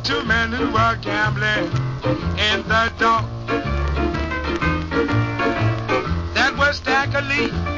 two men who were gambling in the dark. That was Stacker Lee